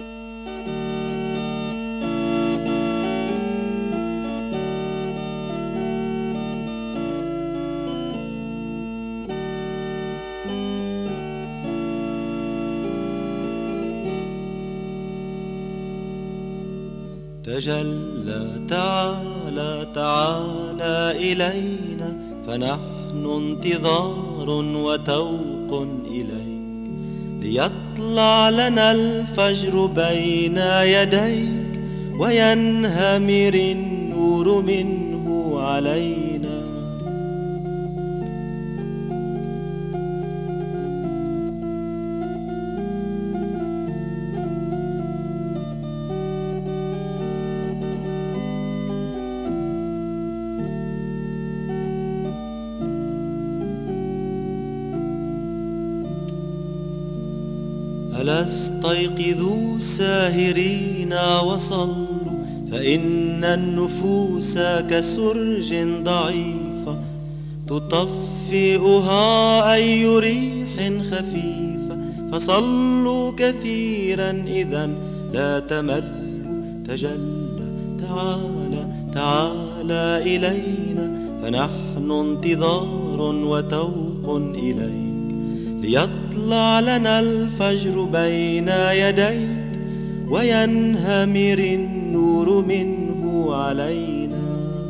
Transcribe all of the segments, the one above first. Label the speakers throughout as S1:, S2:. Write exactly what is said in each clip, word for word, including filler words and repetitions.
S1: تجلى تعالى تعالى إلينا، فنحن انتظار وتوق إليك، ليطلع لنا الفجر بين يديك، وينهمر النور منه علينا. ألا استيقظوا ساهرين وصلوا، فإن النفوس كسرج ضعيفة تطفئها أي ريح خفيفة، فصلوا كثيرا إذا لا تملوا. تجلى تعالى تعالى إلينا، فنحن انتظار وتوق إليك، ليطلع لنا الفجر بين يديك، وينهمر النور منه علينا.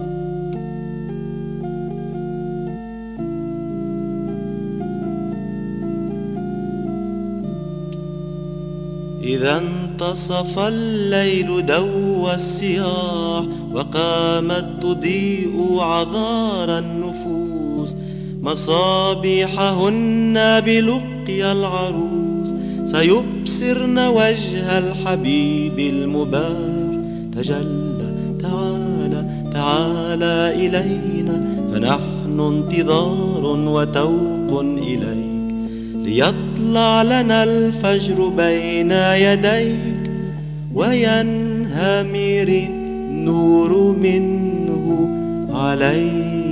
S1: إذا انتصف الليل دوى السياح، وقامت تضيء عذار النفوس، مصابيحهن بلقيا العروس، سيبصرن وجه الحبيب المباح. تجلى تعالى تعالى إلينا، فنحن انتظار وتوق إليك، ليطلع لنا الفجر بين يديك، وينهمر النور منه عليك.